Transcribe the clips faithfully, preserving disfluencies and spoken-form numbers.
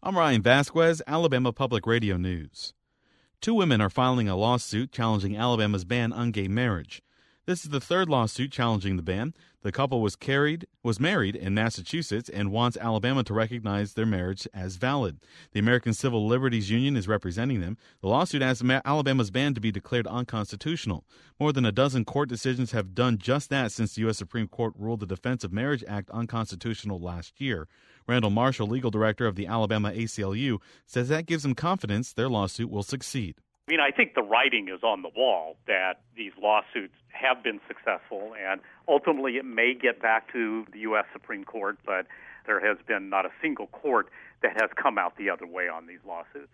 I'm Ryan Vasquez, Alabama Public Radio News. Two women are filing a lawsuit challenging Alabama's ban on gay marriage. This is the third lawsuit challenging the ban. The couple was carried was married in Massachusetts and wants Alabama to recognize their marriage as valid. The American Civil Liberties Union is representing them. The lawsuit asks Alabama's ban to be declared unconstitutional. More than a dozen court decisions have done just that since the U S Supreme Court ruled the Defense of Marriage Act unconstitutional last year. Randall Marshall, legal director of the Alabama A C L U, says that gives him confidence their lawsuit will succeed. I mean, I think the writing is on the wall that these lawsuits have been successful, and ultimately it may get back to the U S Supreme Court, but there has been not a single court that has come out the other way on these lawsuits.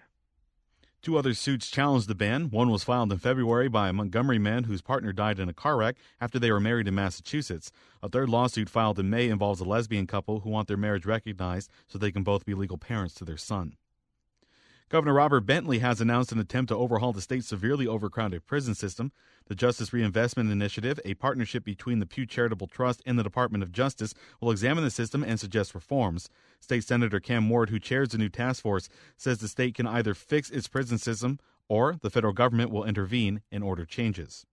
Two other suits challenged the ban. One was filed in February by a Montgomery man whose partner died in a car wreck after they were married in Massachusetts. A third lawsuit filed in May involves a lesbian couple who want their marriage recognized so they can both be legal parents to their son. Governor Robert Bentley has announced an attempt to overhaul the state's severely overcrowded prison system. The Justice Reinvestment Initiative, a partnership between the Pew Charitable Trust and the Department of Justice, will examine the system and suggest reforms. State Senator Cam Ward, who chairs the new task force, says the state can either fix its prison system or the federal government will intervene and order changes.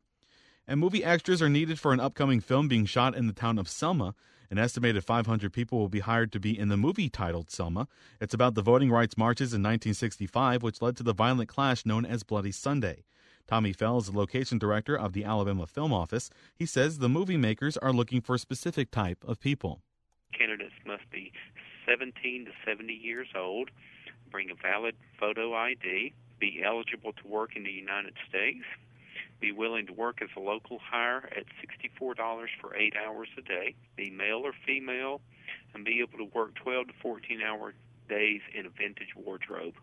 And movie extras are needed for an upcoming film being shot in the town of Selma. An estimated five hundred people will be hired to be in the movie titled Selma. It's about the voting rights marches in nineteen sixty-five, which led to the violent clash known as Bloody Sunday. Tommy Fell is the location director of the Alabama Film Office. He says the movie makers are looking for a specific type of people. Candidates must be seventeen to seventy years old, bring a valid photo I D, be eligible to work in the United States, be willing to work as a local hire at sixty-four dollars for eight hours a day, be male or female, and be able to work twelve to fourteen hour days in a vintage wardrobe.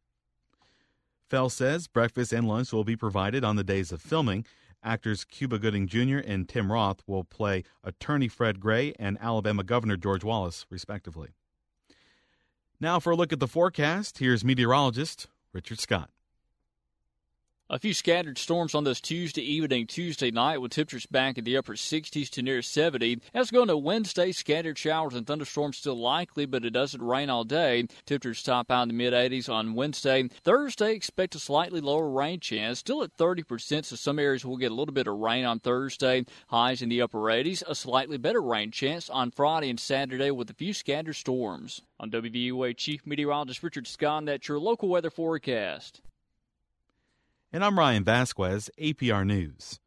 Fell says breakfast and lunch will be provided on the days of filming. Actors Cuba Gooding Junior and Tim Roth will play Attorney Fred Gray and Alabama Governor George Wallace, respectively. Now for a look at the forecast, here's meteorologist Richard Scott. A few scattered storms on this Tuesday evening, Tuesday night, with temperatures back in the upper sixties to near seventy. As going to Wednesday, scattered showers and thunderstorms still likely, but it doesn't rain all day. Temperatures top out in the mid-eighties on Wednesday. Thursday, expect a slightly lower rain chance, still at thirty percent, so some areas will get a little bit of rain on Thursday. Highs in the upper eighties, a slightly better rain chance on Friday and Saturday with a few scattered storms. On W V U A Chief Meteorologist Richard Scott, that's your local weather forecast. And I'm Ryan Vasquez, A P R News.